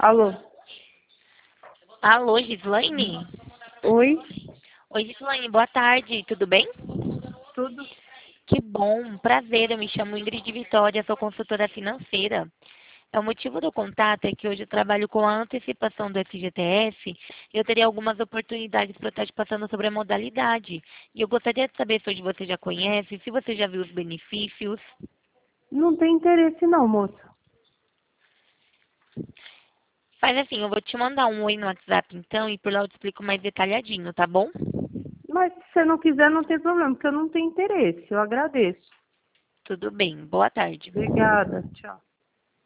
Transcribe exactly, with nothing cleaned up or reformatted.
Alô? Alô, Gislaine? Oi? Oi, Gislaine, boa tarde, tudo bem? Tudo? Que bom, prazer, eu me chamo Ingrid de Vitória, sou consultora financeira. É, o motivo do contato é que hoje eu trabalho com a antecipação do F G T S e eu teria algumas oportunidades para estar te passando sobre a modalidade. E eu gostaria de saber se hoje você já conhece, se você já viu os benefícios. Não tem interesse não, moço. Faz assim, eu vou te mandar um oi no WhatsApp então e por lá eu te explico mais detalhadinho, tá bom? Mas se você não quiser, não tem problema, porque eu não tenho interesse. Eu agradeço. Tudo bem, boa tarde. Obrigada. Tchau.